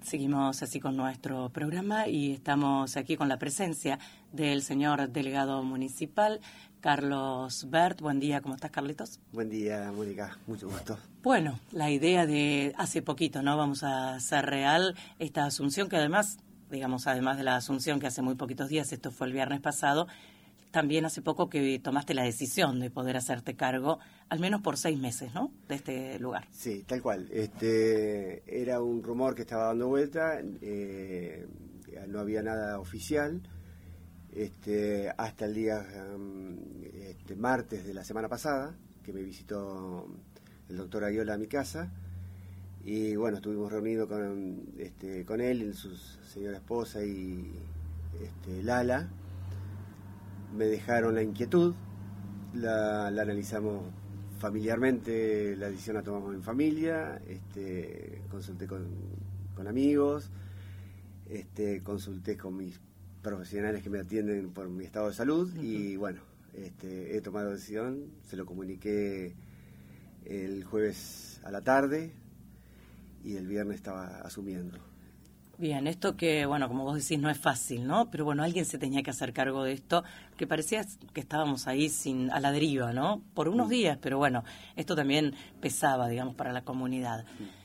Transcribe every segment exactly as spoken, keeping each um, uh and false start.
Seguimos así con nuestro programa y estamos aquí con la presencia del señor delegado municipal, Carlos Bert. Buen día, ¿cómo estás, Carlitos? Buen día, Mónica, mucho gusto. Bueno, la idea de hace poquito, ¿no? Vamos a hacer real esta asunción que además, digamos, además de la asunción que hace muy poquitos días, esto fue el viernes pasado, también hace poco que tomaste la decisión de poder hacerte cargo, al menos por seis meses, ¿no?, de este lugar. Sí, tal cual. Este era un rumor que estaba dando vuelta, eh, no había nada oficial, este, hasta el día um, este, martes de la semana pasada, que me visitó el doctor Ayola a mi casa, y bueno, estuvimos reunidos con, este, con él, su señora esposa y este, Lala. Me dejaron la inquietud, la, la analizamos familiarmente, la decisión la tomamos en familia, este, consulté con, con amigos, este, consulté con mis profesionales que me atienden por mi estado de salud. Uh-huh. Y bueno, este, he tomado decisión, se lo comuniqué el jueves a la tarde y el viernes estaba asumiendo. Bien, esto que, bueno, como vos decís, no es fácil, ¿no? Pero bueno, alguien se tenía que hacer cargo de esto, que parecía que estábamos ahí sin a la deriva, ¿no? Por unos días, pero bueno, esto también pesaba, digamos, para la comunidad.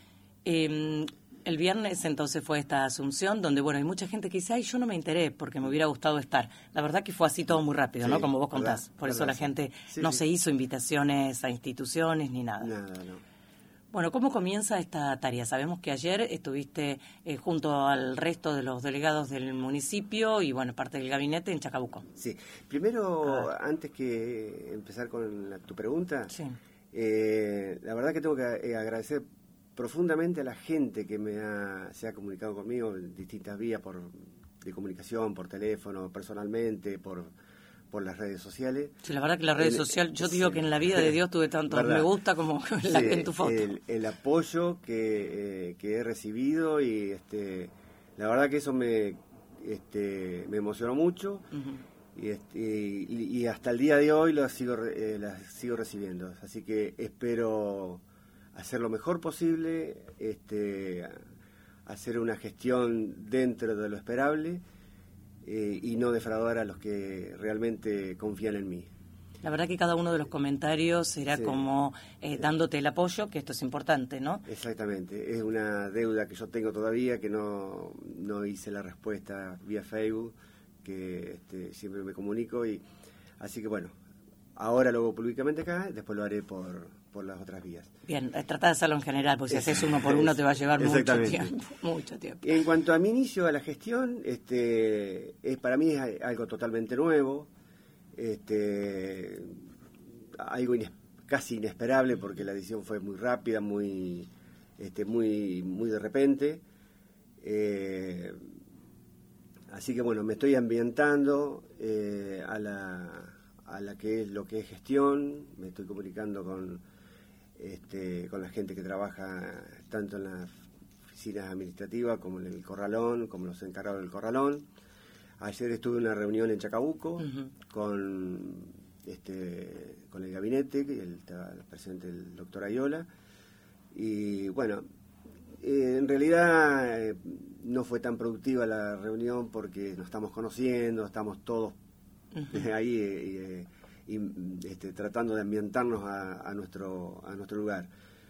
Eh, el viernes entonces fue esta asunción, donde, bueno, hay mucha gente que dice, ay, yo no me enteré porque me hubiera gustado estar. La verdad que fue así todo muy rápido, sí, ¿no? Como vos contás. Verdad, Por verdad, eso la sí. gente sí, no sí. se hizo invitaciones a instituciones ni nada. Nada, no. Bueno, ¿cómo comienza esta tarea? Sabemos que ayer estuviste eh, junto al resto de los delegados del municipio y, bueno, parte del gabinete en Chacabuco. Sí. Primero, ah. antes que empezar con la, tu pregunta, sí. eh, la verdad que tengo que eh, agradecer profundamente a la gente que me ha, se ha comunicado conmigo en distintas vías por, de comunicación, por teléfono, personalmente, por... por las redes sociales. Sí, la verdad que las redes sociales, yo digo sí. que en la vida de Dios tuve tanto me gusta como sí, la, en tu foto. El, el apoyo que, eh, que he recibido y este la verdad que eso me este me emocionó mucho. Uh-huh. y, este, y, y hasta el día de hoy las sigo, eh, las sigo recibiendo. Así que espero hacer lo mejor posible, este hacer una gestión dentro de lo esperable. Eh, y no defraudar a los que realmente confían en mí. La verdad que cada uno de los comentarios era sí. como eh, dándote el apoyo, que esto es importante, ¿no? Exactamente, es una deuda que yo tengo todavía, que no, no hice la respuesta vía Facebook, que este, siempre me comunico, y así que bueno, ahora lo hago públicamente acá, después lo haré por, por las otras vías. Bien, trata de hacerlo en general, porque si haces uno por uno te va a llevar mucho tiempo, mucho tiempo. En cuanto a mi inicio a la gestión, este, es para mí es algo totalmente nuevo, este, algo ines, casi inesperable, porque la decisión fue muy rápida, muy, este, muy, muy de repente. Eh, así que bueno, me estoy ambientando eh, a la a la que es lo que es gestión, me estoy comunicando con este con la gente que trabaja tanto en las oficinas administrativas como en el corralón, como los encargados del corralón. Ayer estuve en una reunión en Chacabuco. Uh-huh. con este con el gabinete, que estaba presente el doctor Ayola, y bueno, eh, en realidad eh, no fue tan productiva la reunión porque nos estamos conociendo, estamos todos Uh-huh. ahí eh, y, este, tratando de ambientarnos a, a nuestro a nuestro lugar,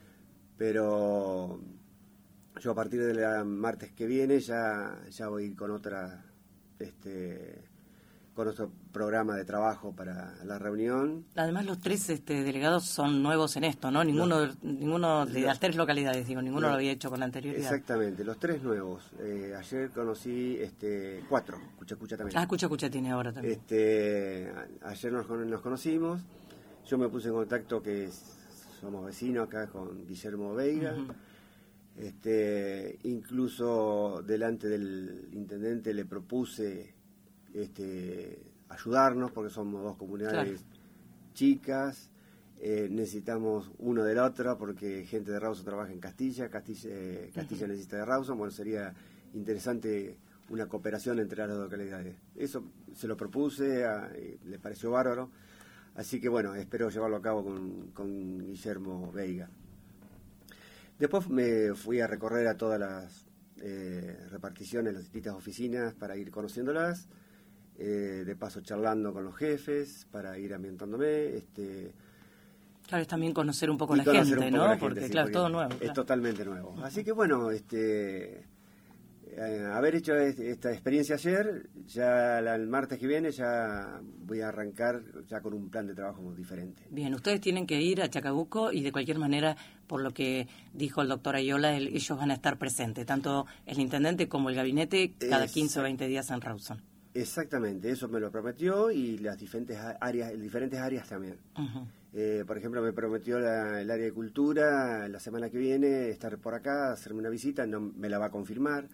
pero yo a partir del martes que viene ya ya voy a ir con otra este con nuestro programa de trabajo para la reunión. Además, los tres este, delegados son nuevos en esto, ¿no? Ninguno, no. ninguno de las tres localidades, digo, ninguno no. lo había hecho con anterioridad. Exactamente, los tres nuevos. Eh, ayer conocí este cuatro, Cuchacucha también. Ah, Cuchacucha tiene ahora también. Este, ayer nos, nos conocimos, yo me puse en contacto, que somos vecinos acá, con Guillermo Veiga. Uh-huh. Este, incluso delante del intendente le propuse este ayudarnos, porque somos dos comunidades claro. chicas, eh, necesitamos uno de la otra, porque gente de Rawson trabaja en Castilla, Castilla, eh, Castilla uh-huh. necesita de Rawson. Bueno, sería interesante una cooperación entre las dos localidades. Eso se lo propuse, a, eh, le pareció bárbaro, así que bueno, espero llevarlo a cabo con, con Guillermo Veiga. Después me fui a recorrer a todas las eh, repartición en las distintas oficinas para ir conociéndolas, eh, de paso charlando con los jefes para ir ambientándome. Este, claro, es también conocer un poco la gente, ¿no? La gente, porque, sí, claro, porque todo nuevo. Es claro. Totalmente nuevo. Así que bueno, este... Eh, haber hecho esta experiencia ayer, ya la, el martes que viene ya voy a arrancar ya con un plan de trabajo muy diferente. Bien, ustedes tienen que ir a Chacabuco y de cualquier manera, por lo que dijo el doctor Ayola, el, ellos van a estar presentes, tanto el intendente como el gabinete, cada quince o veinte días en Rawson. Exactamente, eso me lo prometió y las diferentes áreas, diferentes áreas también. Uh-huh. Eh, por ejemplo, me prometió la, el área de cultura la semana que viene estar por acá, hacerme una visita, no me la va a confirmar.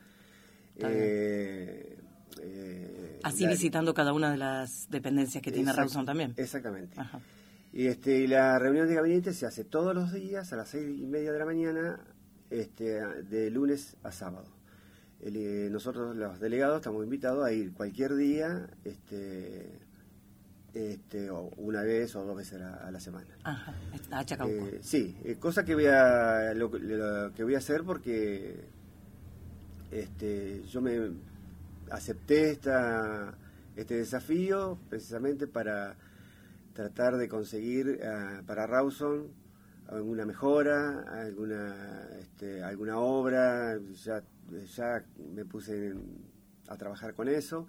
Eh, eh, Así la, visitando cada una de las dependencias que tiene Rawson también. Exactamente. Ajá. Y este, la reunión de gabinete se hace todos los días a las seis y media de la mañana, este, de lunes a sábado. El, eh, nosotros los delegados estamos invitados a ir cualquier día, este, este, o una vez o dos veces a la, a la semana. Ajá. A Chacabuco. Eh, sí, eh, cosa que voy a lo, lo que voy a hacer porque Este, yo me acepté esta, este desafío precisamente para tratar de conseguir uh, para Rawson alguna mejora, alguna este, alguna obra. Ya, ya me puse a trabajar con eso.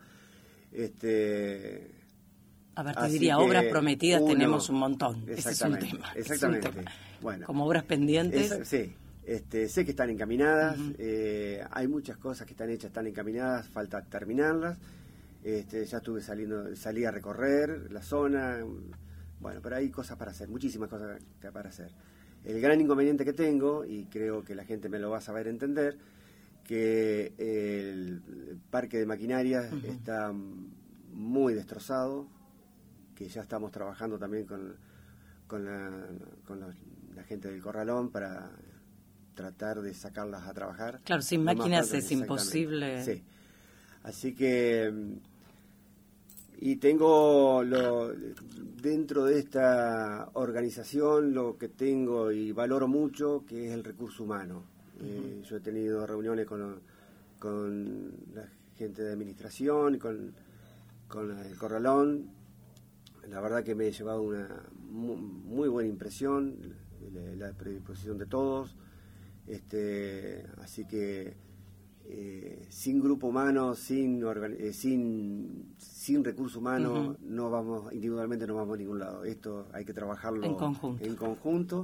Este, a ver, te diría, obras prometidas uno, tenemos un montón. Ese es un tema. Exactamente. Es un tema. Bueno, como obras pendientes. Esa, sí. Este, sé que están encaminadas, uh-huh. eh, hay muchas cosas que están hechas, están encaminadas, falta terminarlas. Este, ya estuve saliendo, salí a recorrer la zona, bueno, pero hay cosas para hacer, muchísimas cosas para hacer. El gran inconveniente que tengo, y creo que la gente me lo va a saber entender, que el, el parque de maquinarias uh-huh. está muy destrozado, que ya estamos trabajando también con, con, la, con los, la gente del Corralón para tratar de sacarlas a trabajar. Claro, sin máquinas es imposible. Sí. Así que, y tengo lo, dentro de esta organización lo que tengo y valoro mucho, que es el recurso humano. Uh-huh. Eh, yo he tenido reuniones con, con la gente de administración, con, con el Corralón. La verdad que me he llevado una muy, muy buena impresión, la, la predisposición de todos. Este, así que eh, sin grupo humano, sin organ- eh, sin sin recurso humano, uh-huh. no vamos individualmente no vamos a ningún lado. Esto hay que trabajarlo en conjunto. en conjunto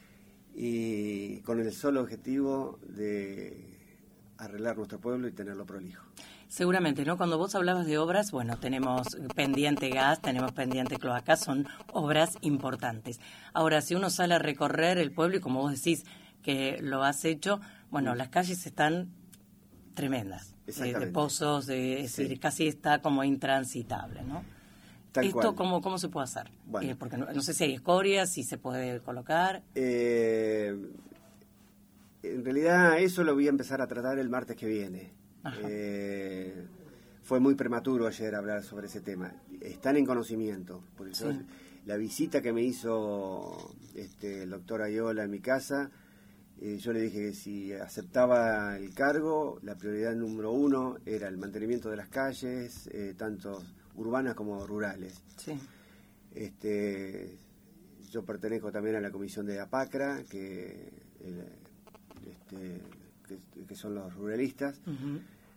y con el solo objetivo de arreglar nuestro pueblo y tenerlo prolijo. Seguramente, ¿no? Cuando vos hablabas de obras, bueno, tenemos pendiente gas, tenemos pendiente cloacas, son obras importantes. Ahora, si uno sale a recorrer el pueblo y como vos decís que lo has hecho, bueno, las calles están tremendas, eh, de pozos, de, es decir, sí. casi está como intransitable, ¿no? Tal ¿Esto cual. Cómo, cómo se puede hacer? Bueno. Eh, porque no, no sé si hay escoria, si se puede colocar. Eh, en realidad eso lo voy a empezar a tratar el martes que viene. Eh, fue muy prematuro ayer hablar sobre ese tema. Están en conocimiento. Porque sí. yo, la visita que me hizo este, el doctor Ayola en mi casa, eh, yo le dije que si aceptaba el cargo, la prioridad número uno era el mantenimiento de las calles, eh, tanto urbanas como rurales. Sí. Este, yo pertenezco también a la comisión de APACRA, que, eh, este, que, que son los ruralistas. Uh-huh.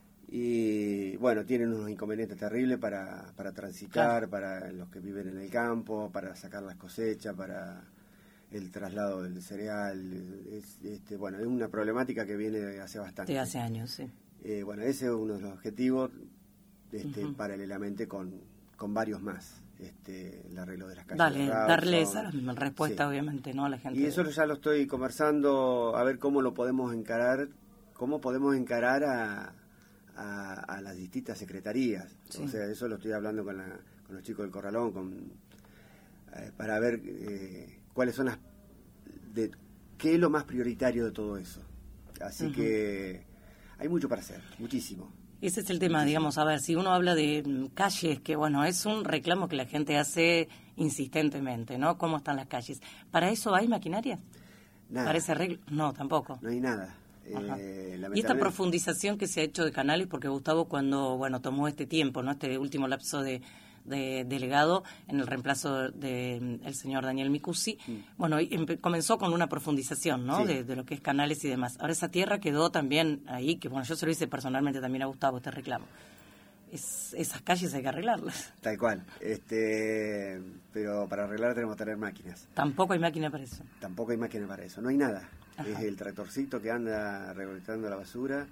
Y bueno, tienen unos inconvenientes terribles para, para transitar, claro. para los que viven en el campo, para sacar las cosechas, para el traslado del cereal. Es, este, bueno, es una problemática que viene de hace bastante. De hace años, sí. Eh, bueno, ese es uno de los objetivos, este, uh-huh. paralelamente con, con varios más. Este, el arreglo de las calles. Dale, de Rawson, darle esa respuesta, sí. obviamente, ¿no? A la gente. Y eso ya lo estoy conversando, a ver cómo lo podemos encarar, cómo podemos encarar a, a, a las distintas secretarías. Sí. O sea, eso lo estoy hablando con, la, con los chicos del Corralón, con, eh, para ver eh, cuáles son las, de qué es lo más prioritario de todo eso. Así uh-huh. que hay mucho para hacer, muchísimo. Ese es el tema, muchísimo. Digamos, a ver, si uno habla de calles, que bueno, es un reclamo que la gente hace insistentemente, ¿no? ¿Cómo están las calles? ¿Para eso hay maquinaria? Nada. ¿Para ese arreglo? No, tampoco. No hay nada. Eh, y esta profundización que se ha hecho de canales, porque Gustavo cuando bueno tomó este tiempo, no este último lapso de, de delegado en el reemplazo del de, señor Daniel Micusi, mm. bueno, comenzó con una profundización, ¿no? Sí. De, de lo que es canales y demás. Ahora esa tierra quedó también ahí, que bueno, yo se lo hice personalmente también a Gustavo, este reclamo. Es, esas calles hay que arreglarlas. Tal cual. Este, pero para arreglar tenemos que tener máquinas. Tampoco hay máquina para eso. Tampoco hay máquina para eso. No hay nada. Ajá. Es el tractorcito que anda recolectando la basura.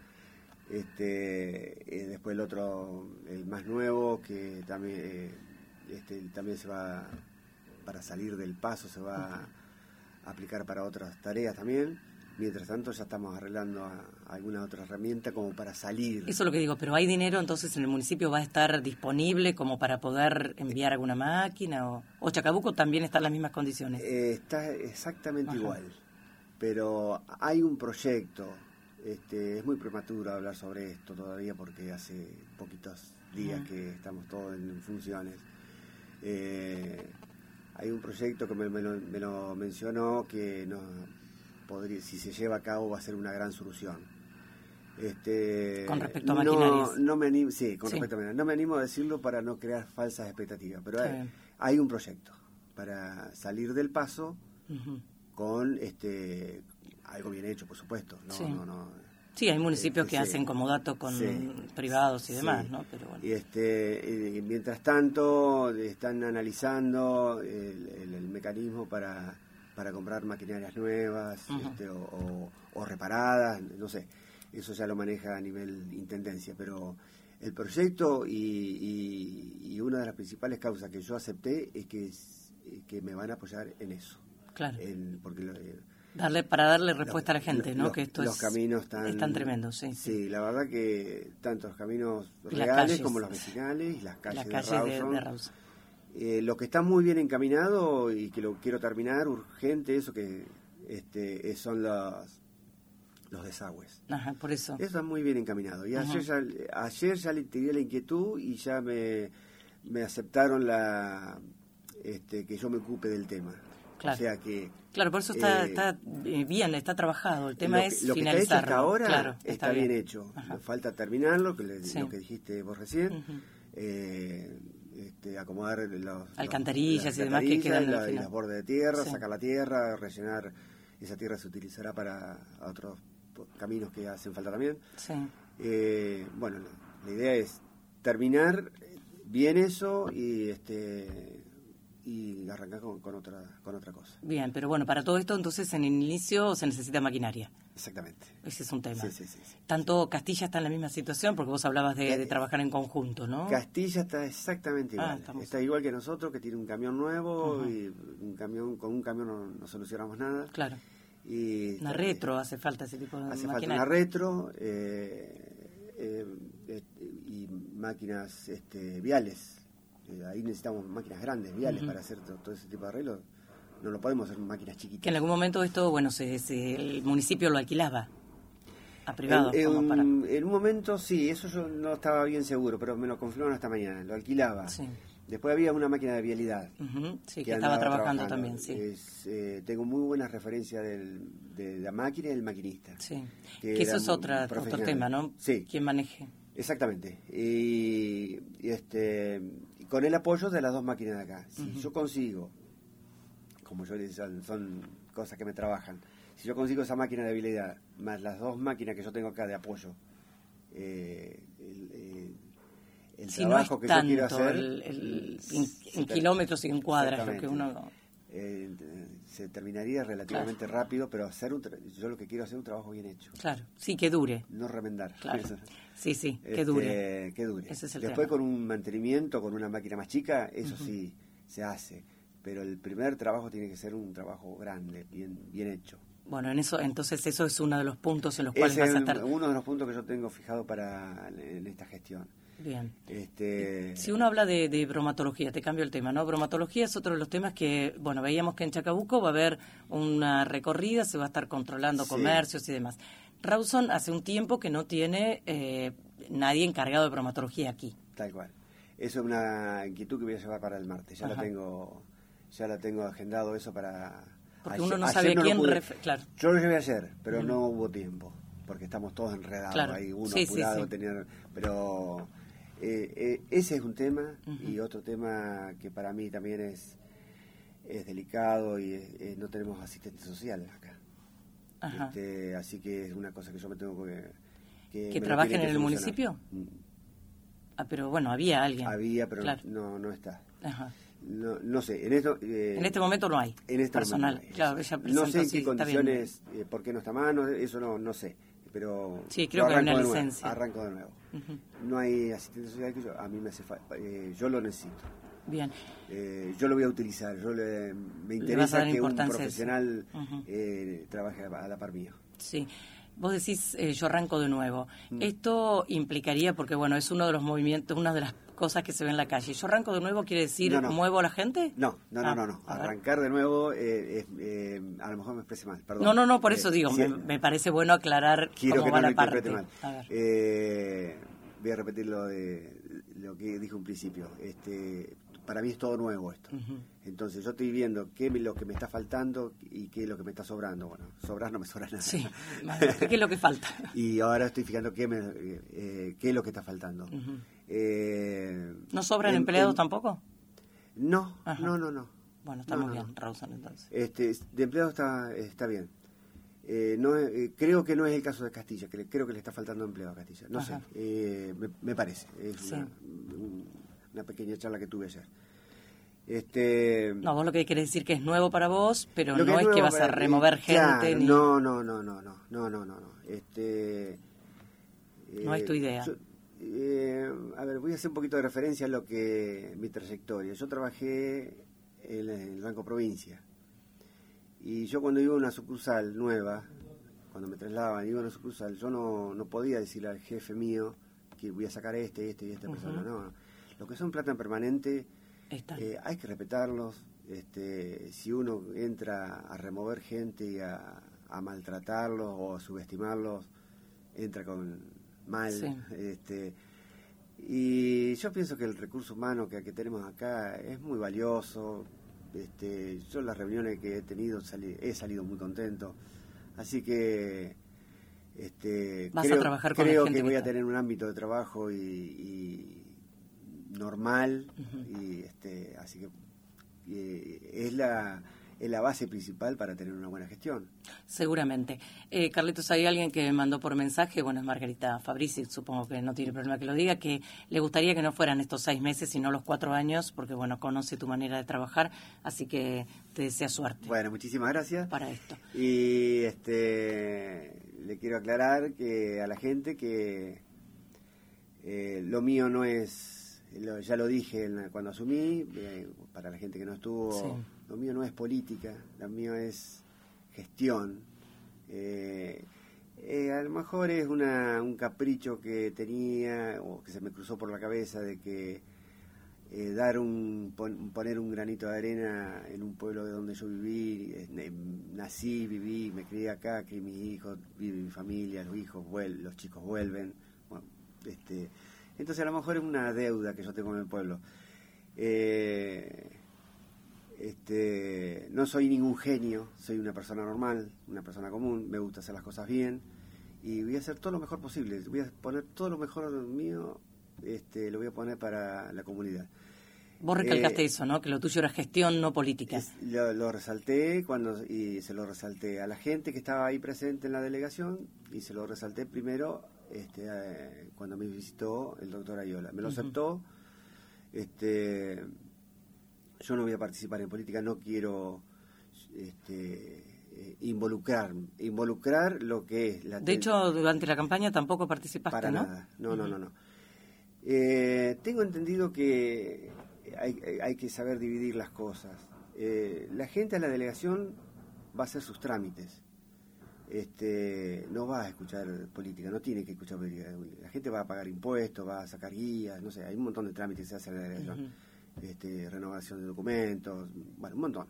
Este, eh, después el otro, el más nuevo, que también, eh, este, también se va, para salir del paso, se va uh-huh. a aplicar para otras tareas también. Mientras tanto ya estamos arreglando a, a alguna otra herramienta como para salir. Eso es lo que digo, pero ¿hay dinero entonces en el municipio? ¿Va a estar disponible como para poder enviar alguna máquina? ¿O, o Chacabuco también está en las mismas condiciones? Eh, está exactamente Ajá. igual, pero hay un proyecto. Este, es muy prematuro hablar sobre esto todavía porque hace poquitos días uh-huh. que estamos todos en funciones. Eh, hay un proyecto que me, me, lo, me lo mencionó que no... Podría, si se lleva a cabo va a ser una gran solución. Este, con respecto a maquinarias. No, no me animo, sí, con sí. respecto a maquinarias. No me animo a decirlo para no crear falsas expectativas, pero hay, hay un proyecto para salir del paso uh-huh. con este algo bien hecho, por supuesto. No, sí. no, no, sí, hay municipios este, que sí. hacen comodato con sí. privados y demás, sí. ¿no? Pero bueno. Y este, y mientras tanto están analizando el, el, el mecanismo para para comprar maquinarias nuevas uh-huh. este, o, o, o reparadas, no sé, eso ya lo maneja a nivel intendencia, pero el proyecto y, y, y una de las principales causas que yo acepté es que, es, que me van a apoyar en eso. Claro. En, porque lo, darle Para darle respuesta los, a la gente, ¿no? Los, que esto los es, caminos están, están tremendos, sí, sí. Sí, la verdad que tanto los caminos y reales calles, como los vecinales y las calles, las calles de Rawson. De, de Rawson. Eh, lo que está muy bien encaminado y que lo quiero terminar urgente, eso que este, son los, los desagües. Ajá, por eso. Eso está muy bien encaminado. Y ayer ya, ayer ya le tiré la inquietud y ya me, me aceptaron la este, que yo me ocupe del tema. Claro. O sea que... Claro, por eso está, eh, está bien, está trabajado. El tema lo que, es lo que finalizarlo. está hecho hasta ahora claro, está, está bien, bien hecho. Ajá. Falta terminarlo, que le, sí. lo que dijiste vos recién. Uh-huh. eh, Este, acomodar los, alcantarillas los, y demás que quedan y, la, al final. y las bordes de tierra, sí. sacar la tierra, rellenar, esa tierra se utilizará para otros caminos que hacen falta también. Sí. Eh, bueno, la, la idea es terminar bien eso y este y arrancar con, con otra con otra cosa. Bien, pero bueno, para todo esto entonces en el inicio se necesita maquinaria. Exactamente. Ese es un tema. Sí, sí, sí, sí. Tanto Castilla está en la misma situación, porque vos hablabas de, de trabajar en conjunto, ¿no? Castilla está exactamente igual. Ah, estamos... Está igual que nosotros, que tiene un camión nuevo uh-huh. y un camión con un camión no, no solucionamos nada. Claro. Y una retro, hace falta ese tipo de hace maquinaria. Hace falta una retro eh, eh, eh, y máquinas este, viales. Eh, ahí necesitamos máquinas grandes, viales, uh-huh. para hacer todo, todo ese tipo de arreglos. No lo podemos hacer en máquinas chiquitas. Que en algún momento esto, bueno, se, se, el municipio lo alquilaba a privados. En, como en, para... en un momento sí, eso yo no estaba bien seguro, pero me lo confirmaron esta mañana, lo alquilaba. Sí. Después había una máquina de vialidad. Uh-huh. Sí, que, que estaba trabajando, trabajando también, sí. Es, eh, tengo muy buenas referencias del, de la máquina y del maquinista. Sí, que, que eso es otra, otro tema, ¿no? Sí. Quien maneje. Exactamente. Y, y este y con el apoyo de las dos máquinas de acá. Si uh-huh. yo consigo, como yo les digo, son, son cosas que me trabajan, si yo consigo esa máquina de habilidad, más las dos máquinas que yo tengo acá de apoyo, eh, el, el, el si trabajo no es que tanto yo quiero hacer... El, el, en, en kilómetros y en cuadras, lo que uno... Eh, se terminaría relativamente claro. rápido, pero hacer un tra- yo lo que quiero es hacer un trabajo bien hecho. Claro, sí, que dure. No remendar. Claro. Sí, sí, que este, dure. Que dure. Ese es el Después tema. Con un mantenimiento, con una máquina más chica, eso uh-huh. sí, se hace. Pero el primer trabajo tiene que ser un trabajo grande, bien, bien hecho. Bueno, en eso, entonces eso es uno de los puntos en los cuales Ese vas a es estar... uno de los puntos que yo tengo fijado para en esta gestión. Bien. Este... Si uno habla de, de bromatología, te cambio el tema, ¿no? Bromatología es otro de los temas que, bueno, veíamos que en Chacabuco va a haber una recorrida, se va a estar controlando sí. comercios y demás. Rawson hace un tiempo que no tiene eh, nadie encargado de bromatología aquí. Tal cual. Eso es una inquietud que voy a llevar para el martes. Ya Ajá. la tengo, ya la tengo agendado eso para... Porque ayer, uno no sabe no quién... Pude... Ref... Claro. Yo lo llevé ayer, pero uh-huh. no hubo tiempo. porque estamos todos enredados claro. ahí, uno sí, apurado, sí, sí. tener, pero eh, eh, ese es un tema, uh-huh. y otro tema que para mí también es, es delicado, y es, es, no tenemos asistente social acá. Ajá. Este, así que es una cosa que yo me tengo que... ¿Que, ¿Que trabajen en el municipio? Mm. Ah, pero bueno, había alguien. Había, pero claro. no, no está. Ajá. No, no sé, en esto... Eh, en este momento no hay, en este personal. No, hay. Claro, ella no sé en sí, qué condiciones, eh, por qué no está más, no, eso no, no sé, pero... Sí, creo que hay una licencia. Nuevo, arranco de nuevo. Uh-huh. No hay asistente social que yo, a mí me hace falta, eh, yo lo necesito. Bien. Eh, yo lo voy a utilizar, yo le, me interesa que un profesional uh-huh. eh, trabaje a la par mío. Sí. Vos decís, eh, yo arranco de nuevo. Mm. Esto implicaría, porque bueno, es uno de los movimientos, una de las cosas que se ve en la calle. ¿Yo arranco de nuevo quiere decir, no, no. muevo a la gente? No, no, ah, no, no. no. Arrancar de nuevo, eh, eh, eh, a lo mejor me expresé mal, perdón. No, no, no, por eso eh, digo, sí, me, me parece bueno aclarar quiero cómo que va no la parte. Mal. A ver. Eh, voy a repetir lo, de, lo que dije un principio. Este, para mí es todo nuevo esto. Uh-huh. Entonces yo estoy viendo qué es lo que me está faltando y qué es lo que me está sobrando. Bueno, sobrar no me sobra nada. Sí, ¿qué es lo que falta? Y ahora estoy fijando qué, me, eh, qué es lo que está faltando. Uh-huh. eh, ¿No sobran en, empleados en, tampoco? No, Ajá. no, no, no. Bueno, estamos no, no. bien, Rawson, entonces. Este, de empleados está, está bien. Eh, no, eh, creo que no es el caso de Castilla, que le, creo que le está faltando empleo a Castilla. No Ajá. sé, eh, me, me parece. Es sí. una, una pequeña charla que tuve ayer. Este, no, vos lo que querés decir que es nuevo para vos, pero no es, es que vas a remover gente. Claro, ni... No, no, no, no, no, no, no, no. Este, no eh, es tu idea. Yo, eh, a ver, voy a hacer un poquito de referencia a lo que mi trayectoria. Yo trabajé en el Banco Provincia. Y yo cuando iba a una sucursal nueva, cuando me trasladaban, iba a una sucursal, yo no, no podía decirle al jefe mío que voy a sacar este, este y esta uh-huh. persona. No, lo que son plata en permanente, eh, hay que respetarlos. Este, si uno entra a remover gente y a, a maltratarlos o a subestimarlos, entra con mal. Sí. Este, y yo pienso que el recurso humano que, que tenemos acá es muy valioso. Este, yo en las reuniones que he tenido salí, he salido muy contento, así que este, Vas creo, a trabajar con creo la gente que voy que a tener un ámbito de trabajo y, y normal uh-huh. y este, así que y, es la es la base principal para tener una buena gestión. Seguramente. Eh, Carlitos, hay alguien que me mandó por mensaje, bueno, es Margarita Fabrici, supongo que no tiene problema que lo diga, que le gustaría que no fueran estos seis meses, sino los cuatro años, porque, bueno, conoce tu manera de trabajar, así que te desea suerte. Bueno, muchísimas gracias. Para esto. Y este le quiero aclarar que a la gente que eh, lo mío no es, lo, ya lo dije en la, cuando asumí, eh, para la gente que no estuvo... Sí. Lo mío no es política, lo mío es gestión. Eh, eh, a lo mejor es una, un capricho que tenía o que se me cruzó por la cabeza de que eh, dar un pon, poner un granito de arena en un pueblo de donde yo viví, eh, nací, viví, me crié acá, que mis hijos, vive mi familia, los hijos vuelven, los chicos vuelven. Bueno, este, entonces a lo mejor es una deuda que yo tengo en el pueblo. Eh, Este, no soy ningún genio, soy una persona normal, una persona común, me gusta hacer las cosas bien y voy a hacer todo lo mejor posible, voy a poner todo lo mejor mío, este, lo voy a poner para la comunidad. Vos recalcaste eh, eso, ¿no? Que lo tuyo era gestión, no política. Es, lo, lo resalté cuando y se lo resalté a la gente que estaba ahí presente en la delegación y se lo resalté primero este, eh, cuando me visitó el doctor Ayola. Me lo uh-huh. aceptó, este... Yo no voy a participar en política, no quiero este, eh, involucrar, involucrar lo que es la... De hecho, durante la campaña tampoco participaste, para ¿no? Para nada, no, uh-huh. no, no, no. Eh, tengo entendido que hay, hay que saber dividir las cosas. Eh, la gente a la delegación va a hacer sus trámites. Este, no va a escuchar política, no tiene que escuchar política. La gente va a pagar impuestos, va a sacar guías, no sé, hay un montón de trámites que se hacen en la delegación. Uh-huh. Este, renovación de documentos, bueno, un montón.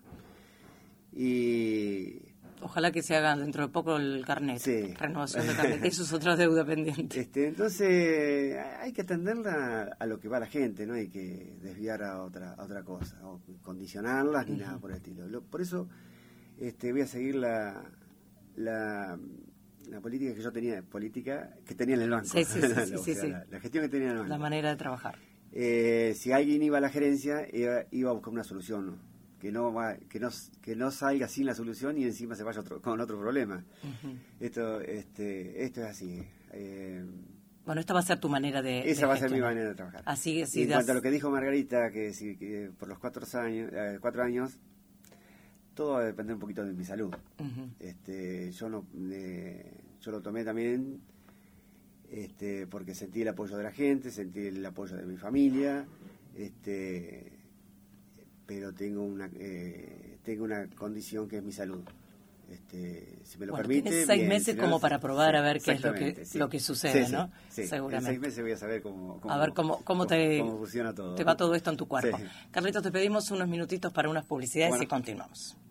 Y ojalá que se haga dentro de poco el carnet, sí. Renovación de carnet, eso es otra deuda pendiente. Este, entonces hay que atenderla a lo que va la gente, no hay que desviar a otra a otra cosa, o condicionarlas ni uh-huh. nada por el estilo. Lo, por eso este, voy a seguir la, la la política que yo tenía, política que tenía en el banco. Sí, sí, sí, sí, o sí, sea, sí. La, la gestión que tenía en el banco. La manera de trabajar. Eh, si alguien iba a la gerencia, iba, iba a buscar una solución, ¿no? Que no va, que no que no salga sin la solución y encima se vaya otro, con otro problema. Uh-huh. Esto este esto es así. Eh, bueno, esta va a ser tu manera de Esa de va a ser mi manera de trabajar. Así, así y en das... cuanto a lo que dijo Margarita, que, si, que por los cuatro años, eh, cuatro años, todo va a depender un poquito de mi salud. Uh-huh. Este, yo no, eh, yo lo tomé también, este, porque sentí el apoyo de la gente, sentí el apoyo de mi familia, este. pero tengo una eh, tengo una condición que es mi salud. Este, si me lo bueno, permite. Tienes seis bien, meses si no, como para probar sí, a ver qué es lo que sí. lo que sucede, sí, ¿no? Sí, seguramente. En seis meses voy a saber cómo, cómo a ver cómo cómo te cómo funciona todo. Te va todo esto en tu cuerpo. Sí. Carlitos, te pedimos unos minutitos para unas publicidades bueno. y continuamos.